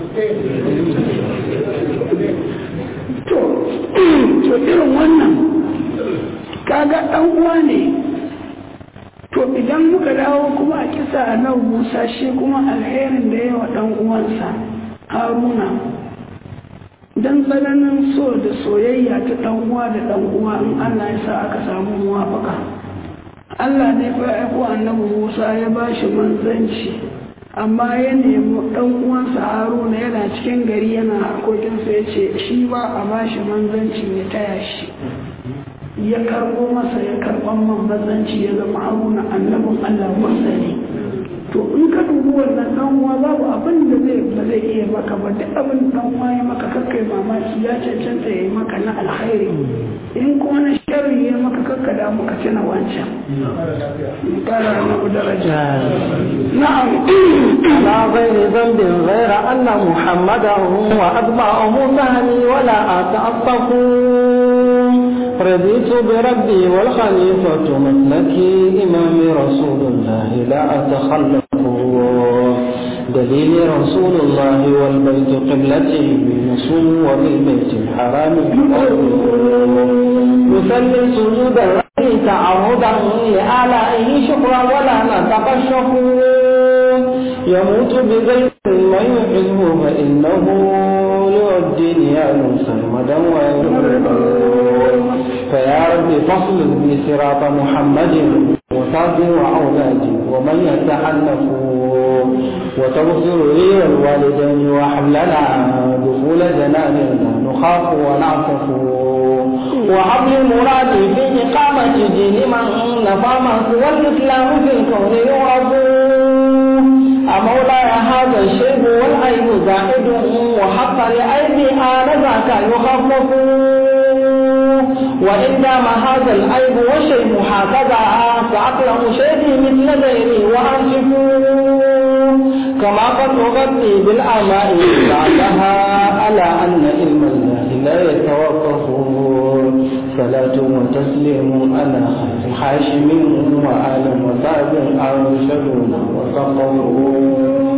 to irin wannan kaga ɗan uwa ne. To idan muka dawo kuma a kisa a nan Musa shi kuma alherin da yawa ɗan uwansa Haruna, dan tsananin so da soyayya ta ɗan uwa da ɗan uwa in Allah ya sa aka samu muwafaka. Allah ne fa ya aiko annabi Musa ya bashi manzanci, amma ya nemi ɗan uwansa Haruna yana cikin gari yana harkokinsa ya ce shi ba a bashi manzanci ya taya shi. Ya karɓo masa ya karɓan manzanci ya zama Haruna annabin Allah masani. To in ka dubi wannan ɗan uwa babu abin da ba zai iya maka ba, duk abin ɗan uwa ya maka kakkai mamaki, ya cancanta ya yi maka na alkhairi. In kuma na sharri ya maka kakka da muka tuna wancan. Kara na daraja. Na'am. ala ghairi dhanbin ghaira anna Muhammadan wa atba'ahu sahmi wala ata'affafu. رضيت بربي والخليفة مسلكي إمامي رسول الله لا أتخلف. دليل رسول الله والبيت قبلتي بالنصوم وبالبيت الحرام يسلم سجود الرأي تعرضا لآلائه شكرا ولا نتقشف. يموت بزيت من يحزه فإنه للدين يألو سرمدا ويرد. فيا رب فصل بصراط محمد وصادي وأولادي ومن يتحنف. وتغفر لي الوالدين وحملنا دخول جناننا نخاف ونعطف. وحبل مرادي في إقامة دين من نفى ما سوى الإسلام في الكون يعرف. أمولاي هذا الشيب والعيب زائد وحق لأيدي آنذاك يخفف. وإن دام هذا العيب والشيب هكذا فأقلم شيبي مثل غيري وأنشف. كما قد أغطي بالأعماء بعدها على أن علم الله لا يتوقف. صلاة وتسليم على خير حاشم وآل وصحب أرشدون وصفوا.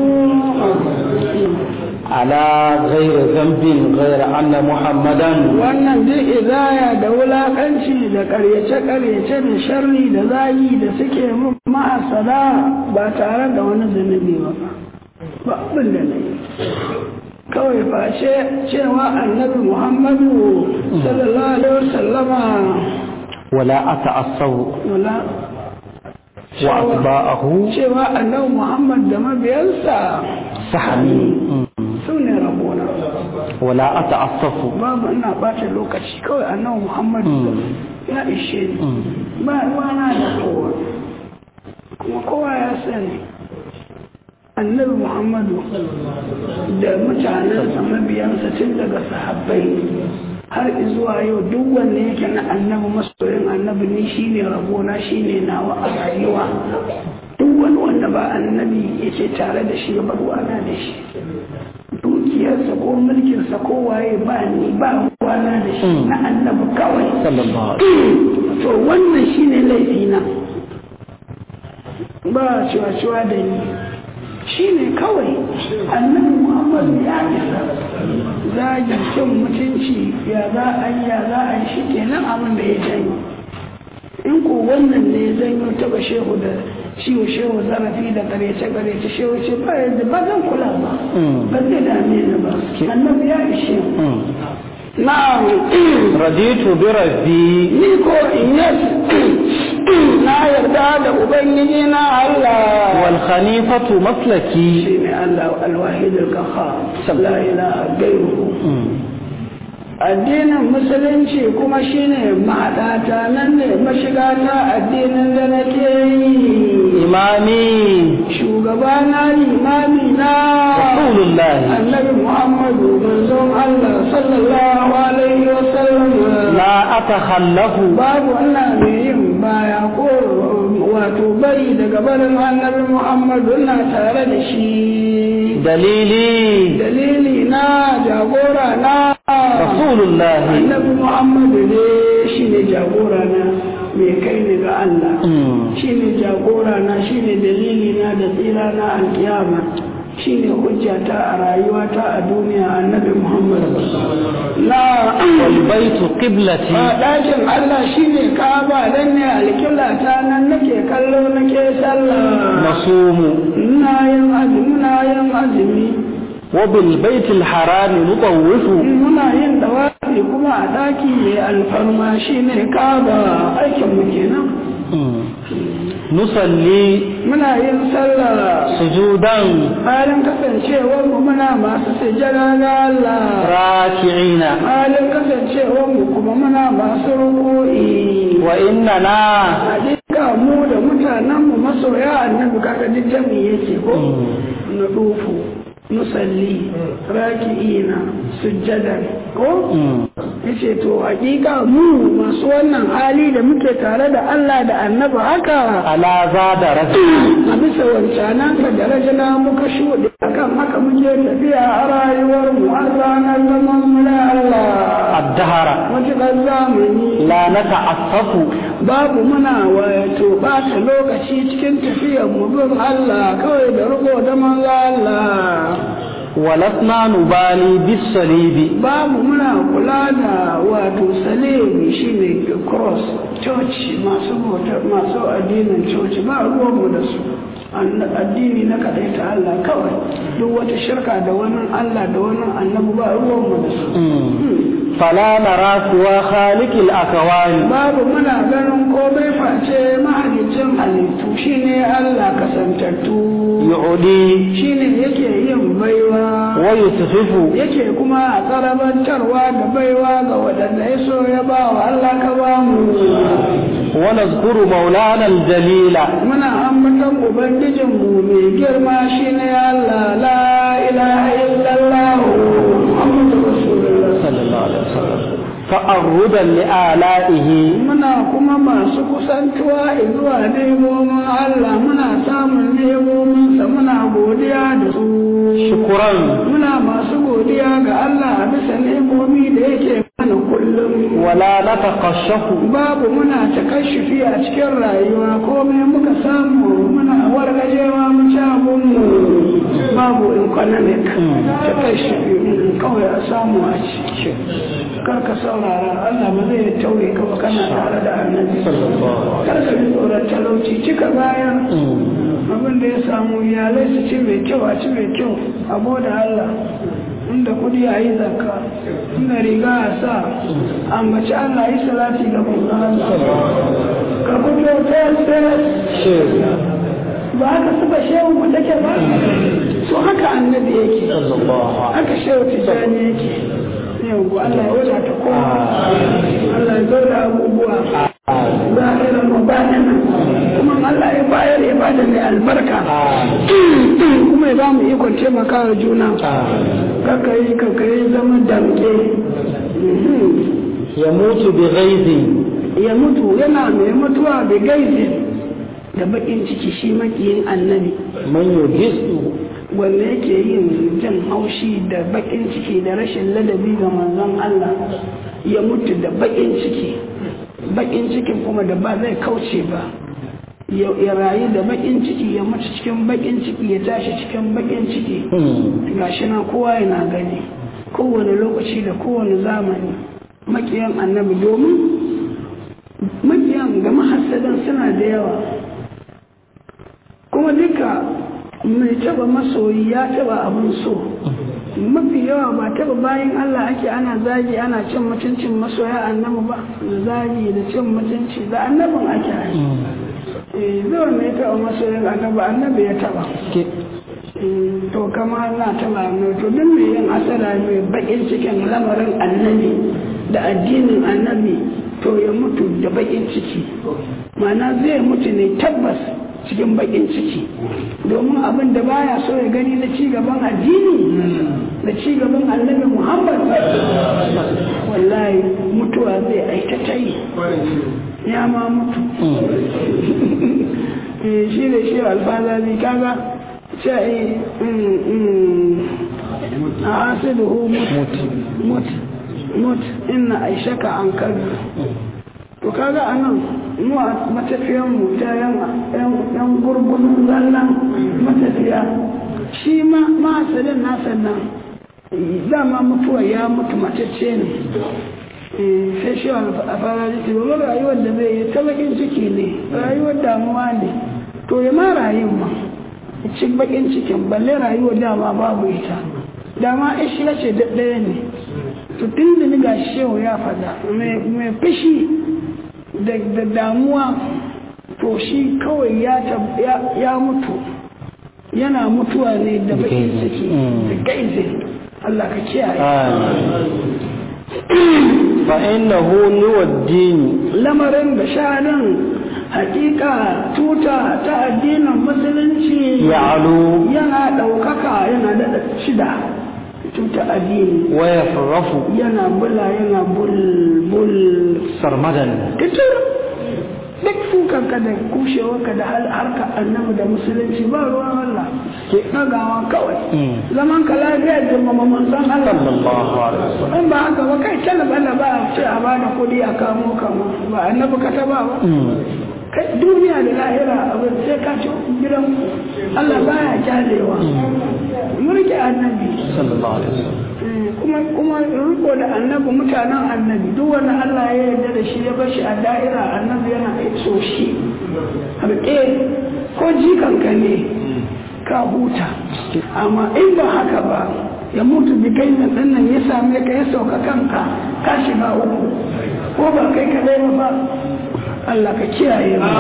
على غير ذنب غير أن محمدا. wannan duk idaya da wulakanci da karyace-karyace da sharri da zagi da suke mun ma'asala ba tare da wani zunubi ba abin da ne kawai face cewa annabi Muhammadu sallallahu alaihi wasallama wala ata'assaw wala wa atba'ahu cewa annabi Muhammad da mabiyansa sahami su ne rabona. wala ata'assafu babu ina bata lokaci kawai annabi Muhammad ya ishe ni ba ruwana da kowa kuma kowa ya sani annabi Muhammadu da mutanensa mabiyansa tun daga sahabbai har zuwa yau duk wanda yake na annabi masoyin annabi ni shine rabona shine nawa a rayuwa. Duk wani wanda ba annabi yake tare da shi ba ruwana da shi, dukiyarsa ko mulkinsa ko waye ba ni ba ruwana da shi, na annabi kawai. To wannan shine laifina, ba ciwa-ciwa da ni shi ne kawai. Annabi Muhammad ya isa zagi cin mutunci ya za a yi shi kenan abin da ya janyo. In ko wannan ne ya janyo taba shehu da ciwo shehu zarafi da karece shehu ce ba yadda ba zan kula ba zai dame ni ba, annabi ya ishe. Na'am, raditu bi rabbi, ni ko in na yarda da ubangiji na Allah. wal khanifatu maslaki, shine Allah al-wahid al-qahhar la ilaha ghayruhu. Addinin musulunci kuma shine mahaɗata, nan ne mashigata addinin da nake yi. imami, shugabana imami na rasulullahi, annabi Muhammadu manzon Allah sallallahu alaihi wasallam. la atakhallafu, babu Allah mai yin baya ko wato bari daga barin annabi Muhammadu na tare da shi. Dalili na jagora na Rasulullahi annabi Muhammadu ne shi ne jagora na mai kai ni ga Allah. Shi ne jagora na, shi ne dalili na da tsira na alkiyama, shi ne hujjata a rayuwata a duniya annabi Muhammadu. wal baitu qiblati, ɗakin Allah shi ne Ka'aba, dan ne alƙiblata, nan nake kallo nake sallah. nasumu Muna yin azumi. wa bil baitil harami nutawwifu, Muna yin dawafi kuma a ɗaki mai alfarma shi ne Ka'aba, aikin mu kenan. nusalli Muna yin sallah sujudan halin kasancewar mu muna masu sujjada ga Allah. raki'ina Halin kasancewar mu kuma muna masu ruku'i. wa innana Hakika mu da mutanen mu masoya annabi kaga duk jami'i yake ko na dufu nusalli raki'ina sujjadan ko yace to hakika mu masu wannan hali da muke tare da Allah da annabi haka ala zada rasul a bisa wancanan ka darajana muka shuɗe akan haka muke tafiya a rayuwar mu har ranar zaman mu da Allah addahara matuƙar zamani la nata'assafu, babu muna wato ɓata lokaci cikin tafiyar mu bin Allah kawai da riko da manzo Allah. walasna nubali bis salibi, Babu muna kula da wato salimi shine cross church masu addinin church ba ruwanmu da su. Addini na kaɗai ta Allah kawai, duk wata shirka da wani Allah da wani annabi ba ruwanmu da su. fala nara kuwa khaliqil akwani, Babu muna ganin komai face mahalicin halittu shine Allah kasantattu, yu'di shine yake yin baiwa wa yusfifu, yake kuma a tsarabantarwa da baiwa ga waɗanda ya so ya ba wa Allah ka ba mu. wa nazkuru maulana aljalila, Muna ambatan Ubangijinmu mai girma shine Allah, la ilaha illallah Muhammadu Rasulullah sallallahu alaihi wasallam, fa'arrudan li ala'ihi, muna kuma masu kusantuwa zuwa nemomin Allah, muna samun nemominsa muna godiya da su. shukran Muna masu godiya ga Allah a bisa nemomi da yake mana kullum. wala nataqashafu, Babu muna takashufi a cikin rayuwa, komai muka samu muna wargajewa mu ci abunmu. Babu economic takashufi kawai a samu a ciki. Karka saurara, Allah ba zai taure ka ba kana tare da annabi. Karka ji tsoron talauci, cika bayan abin da ya samu iyalai su ci mai kyau, a ci mai kyau, abu da Allah. Inda kudi a yi zakka, inda riga a sa, ambaci Allah yi salati ga manzon Allah. Ka fito ta ba haka suka shehu mu take ba, so haka annabi yake, haka shehu tijani yake. Yau Allah ya wadata kowa, Allah ya zaura abubuwa, zahiran mabananan, kuma Allah ya bayar ya bada mai albarka, kuma ya ba mu ikon taimaka wa juna. Kakayi zama damke. ya mutu bi ghaizi, Ya mutu yana mai mutuwa bi gaizi da bakin ciki, shi makiyin annabi man yujisu, wanda yake yin jin haushi da bakin ciki da rashin ladabi ga manzon Allah, ya mutu da bakin ciki, bakin cikin kuma da ba zai kauce ba, ya rayu da bakin ciki, ya mutu cikin bakin ciki, ya tashi cikin bakin ciki. Gashi na kowa yana gani, kowane lokaci da kowane zamani makiyan annabi, domin makiyan ga mahassadan suna da yawa, kuma duka mai taba masoyi ya taba abin so. Mafi yawa ba taba bayan Allah ake ana zagi ana cin mutuncin masoya annabi ba, da zagi da cin mutunci da annabin ake yi. Zuwa mai taba masoyin annabi ya taba. To kama na taba annabi, to duk mai yin asara mai bakin cikin lamarin annabi da addinin annabi, to ya mutu da bakin ciki. Mana zai mutu ne tabbas cikin bakin ciki, domin abin da baya so ya gani na cigaban addini da cigaban annabi Muhammad, wallahi mutuwa zai aita ta yi, ya ma mutu. shi da shi alfazazi kaga ce a asiduhu mut inna aishaka an kalbi to kaga anan mu a matafiyan mu ta yan gurgurun zallan matafiya shi ma asalin nasa nan dama mutuwa ya mutu matacce ne sai shi a fara jiki ba rayuwar da zai yi ta bakin ciki ne rayuwar damuwa ne to ya ma rayuwa cin bakin cikin balle rayuwar dama babu ita dama ishi ya ce ɗaya ne to tun da ni ga shehu ya fada mai fushi da damuwa to shi kawai ya mutu yana mutuwa ne da bakin ciki da gaize Allah ka kiyaye fa'innahu nuwaddini lamarin da shanin hakika tuta ta addinin musulunci ya'alu yana ɗaukaka yana da shida tuta addini wa yafrafu yana bula yana bulbul sarmadan kitur duk fukanka da kushewarka da harka annabi da musulunci ba ruwan Allah ke ɗagawa kawai zaman ka lafiya da mamaman san Allah sallallahu alaihi wasallam in ba haka ba kai talabala ba a ce a bada kuɗi a kamo kama ba annabi ka taba ba kai duniya da lahira abin sai ka ci gidan Allah baya kyalewa murke annabi sallallahu alaihi wasallam kuma riko da annabi mutanen annabi duk wanda Allah ya yarda da shi ya bar shi a da'ira annabi yana so shi harke ko jikanka ne ka huta amma in ba haka ba ya mutu bi kai nan nan ya same ka ya sauka kanka ka shiga uku ko ba kai kadai ba Allah ka kiyaye mu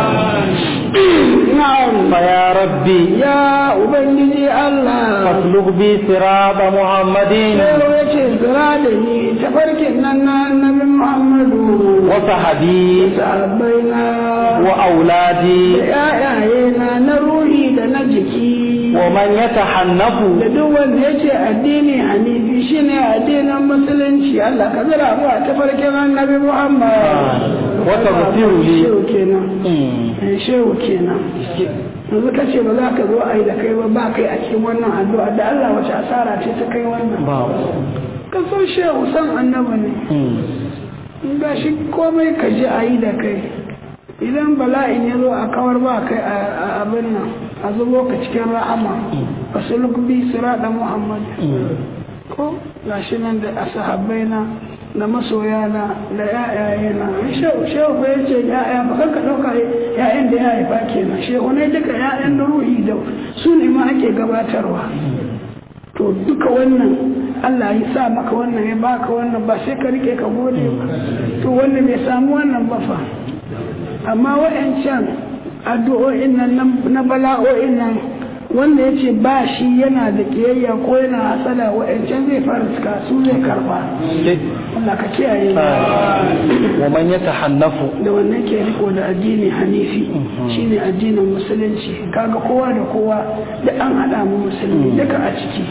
na'am ya rabbi ya ubangiji Allah fasluk bi sirata muhammadin sai yace zira da ni tafarkin nan na annabi Muhammadu wa sahabi sahabbaina wa auladi da ƴaƴayena na ruhi da na jiki wa man yatahannafu da duk wanda yace addini hanifi shine addinin musulunci Allah ka zira mu a tafarkin annabi Muhammad wata basiru ne shehu kenan yanzu ka ce ba za ka zo a yi da kai ba kai a cikin wannan addu'a da Allah wace asara ce ta kai wannan ka so shehu san annaba ne ga shi komai ka ji a yi da kai idan bala'in ya zo a kawar ba kai a abin nan a zubo ka cikin rahama wasu lukubi sira da muhammad ko ga shi nan da asahabbai na da masoya na da yayaye na shehu ba ya ce yaya ba kanka ɗauka yayan da ya haifa kenan shehu ne duka yayan da ruhi da su ne ma ake gabatarwa to duka wannan Allah ya sa maka wannan ya baka wannan ba sai ka rike ka gode ba to wannan bai samu wannan ba fa amma wa'ancan addu'o'in nan na bala'o'in nan wanda ya ce ba shi yana da kiyayya ko yana hasada wa'ancan zai fara suka su zai karba Allah ka kiyaye wa man yatahannafu da wannan ke riko da addini hanifi shine addinin musulunci kaga kowa da kowa da an hada mu musulmi duka a ciki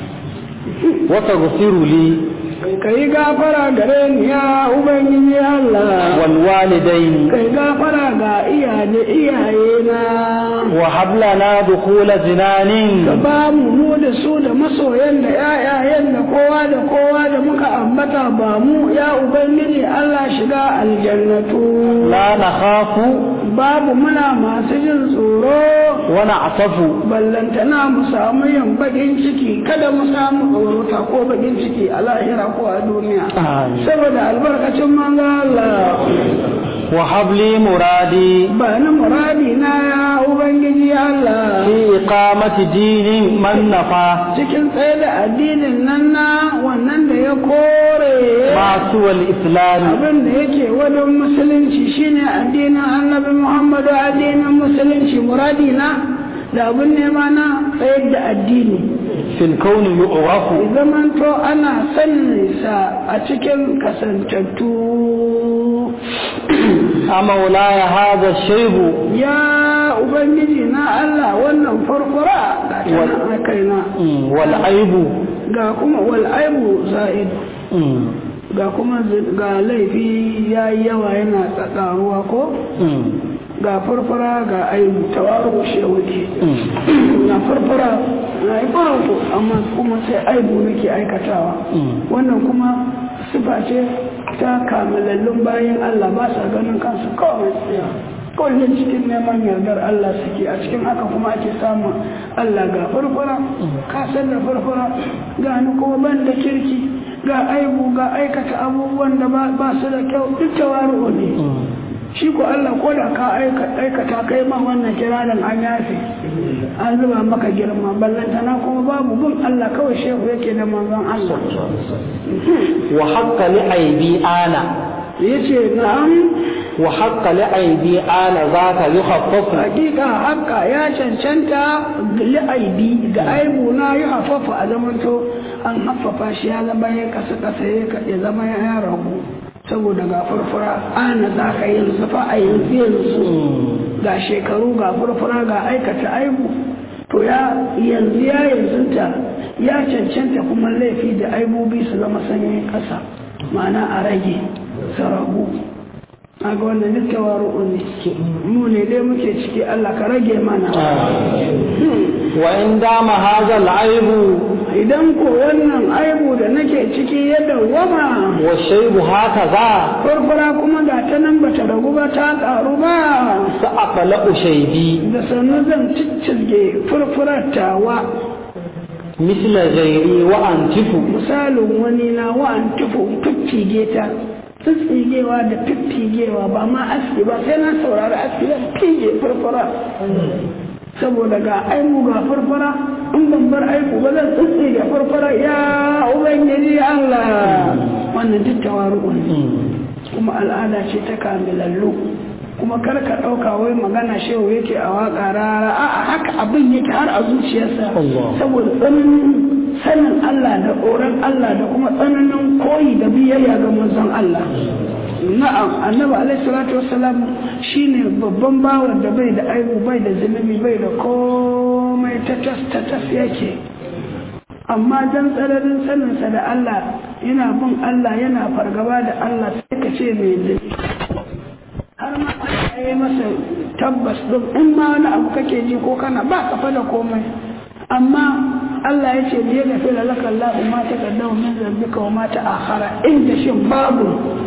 wa taghfiru li kai gafara gare ni ya ubangiji Allah wal walidain kai gafara ga iyaye na wa hablana dukhula jinanin ka ba mu da su da masoyan da yayayen da kowa da muka ambata ba mu ya ubangiji Allah shiga aljannatu la nakhafu babu muna masu jin tsoro wa na'tafu ballantana mu samu yin bakin ciki kada mu samu tsorota ko bakin ciki a lahira ko a duniya saboda albarkacin manzo Allah wa habli muradi ba na muradi na ya ubangiji Allah fi iqamati dinin man nafa cikin tsaye da addinin nan na wannan da ya kore masu wal islam abin da yake wajen musulunci shine addinin annabi Muhammadu addinin musulunci muradi na da abin nema na tsayar da addini fil kauni yu'rafu zaman to ana sanin sa a cikin kasantattu a maulaya hada shaibu ya ubangiji na Allah wannan farfara ga tana kaina wal aibu ga kuma wal aibu za'id ga kuma ga laifi yayi yawa yana tsakaruwa ko ga farfara ga aibu tawaru shewuke na farfara na yi farko amma kuma sai aibu nake aikatawa wannan kuma sifa ce ta kamalallun bayan Allah ba sa ganin kansu kawai kullum cikin neman yardar Allah suke a cikin haka kuma ake samun Allah ga farfara ka san da farfara ga ni kuma ban da kirki ga aibu ga aikata abubuwan da ba su da kyau duk tawaru ne shi ko Allah ko da ka aikata kai ma wannan kiranin an yafe an zuba maka girma ballantana kuma babu bin Allah kawai shehu yake da manzon Allah wa haqqa li aibi ana yace na'am wa haqqa li aibi ana zaka yukhaffafu hakika haqqa ya cancanta li aibi ga aibu na yukhaffafu a zamanto an haffafa shi ya zama ya kasa ya zama ya ragu saboda ga furfura ana za ka yanzu fa a yanzu ga shekaru ga furfura ga aikata aibu to yanzu ya cancanta kuma laifi da aibobi su zama sanyin kasa ma'ana a rage saragu a ga wannan duk tawaru'u ne mu ne dai muke ciki Allah ka rage mana wa in dama hazal aibu idan ko wannan aibu da nake ciki ya dawwama wa shaybu hakaza furfura kuma ga ta nan bata ragu ba ta karu ba sa aqla shaybi da sanu zan ciccige furfurar tawa misla ghairi wa antifu misalin wani na wa antifu fiffige ta tsitsigewa da fiffigewa ba ma aski ba sai na saurari aski zan fige furfura saboda ga aibu ga furfura in ban bar aibu ba zan tsitsige furfura ya ubangiji Allah wannan duk tawaru ne kuma al'ada ce ta kamilallu kuma kar ka ɗauka wai magana shehu yake a waƙa rara a haka abin yake har a zuciyarsa saboda tsananin sanin Allah da tsoron Allah da kuma tsananin koyi da biyayya ga manzon Allah na'am annabi alaihi salatu wassalam shine babban bawan da bai da aibu bai da zunubi bai da komai ta tas yake amma dan tsananin saninsa da Allah yana bin Allah yana fargaba da Allah sai ka ce mai zunubi har ma Allah ya masa tabbas din in ma wani abu kake ji ko kana ba ka fada komai amma Allah ya ce biye da fila laka Allah ma ta kaddama min zambika wa ma ta akhara inda shin babu